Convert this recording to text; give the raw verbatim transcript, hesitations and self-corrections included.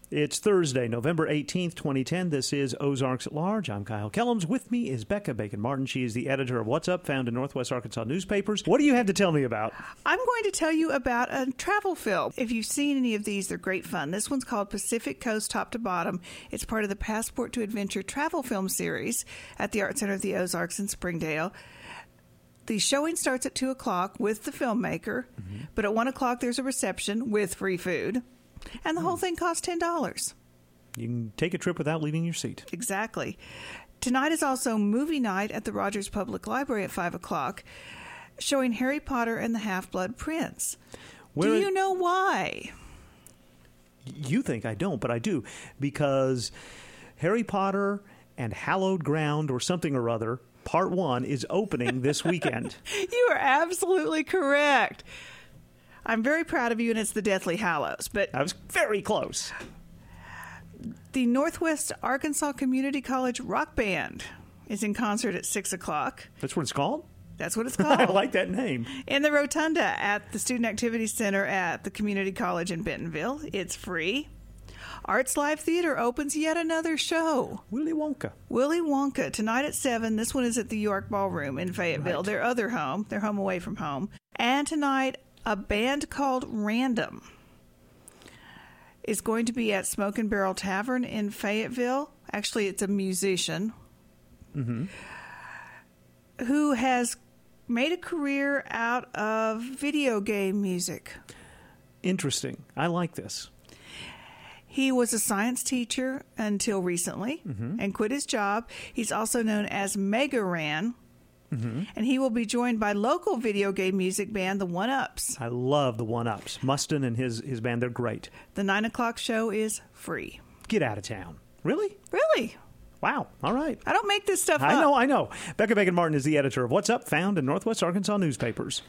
It's Thursday, November eighteenth, twenty ten. This is Ozarks at Large. I'm Kyle Kellums. With me is Becca Bacon-Martin. She is the editor of What's Up, found in Northwest Arkansas newspapers. What do you have to tell me about? I'm going to tell you about a travel film. If you've seen any of these, they're great fun. This one's called Pacific Coast Top to Bottom. It's part of the Passport to Adventure travel film series at the Art Center of the Ozarks in Springdale. The showing starts at two o'clock with the filmmaker, mm-hmm. but at one o'clock there's a reception with free food. And the whole thing costs ten dollars. You can take a trip without leaving your seat. Exactly. Tonight is also movie night at the Rogers Public Library at five o'clock, showing Harry Potter and the Half-Blood Prince. Where, do you know why? You think I don't, but I do. Because Harry Potter and Hallowed Ground or something or other, Part one, is opening this weekend. You are absolutely correct. I'm very proud of you, and it's the Deathly Hallows. But I was very close. The Northwest Arkansas Community College Rock Band is in concert at six o'clock. That's what it's called? That's what it's called. I like that name. In the Rotunda at the Student Activity Center at the Community College in Bentonville. It's free. Arts Live Theater opens yet another show. Willy Wonka. Willy Wonka, tonight at seven. This one is at the York Ballroom in Fayetteville, right. Their other home. Their home away from home. And tonight, a band called Random is going to be at Smoke and Barrel Tavern in Fayetteville. Actually, it's a musician mm-hmm. who has made a career out of video game music. Interesting. I like this. He was a science teacher until recently mm-hmm. and quit his job. He's also known as Mega Ran. Mm-hmm. And he will be joined by local video game music band, the One Ups. I love the One Ups. Mustin and his, his band, they're great. The nine o'clock show is free. Get out of town. Really? Really? Wow. All right. I don't make this stuff I up. know, I know. Becca Bacon-Martin is the editor of What's Up, found in Northwest Arkansas newspapers.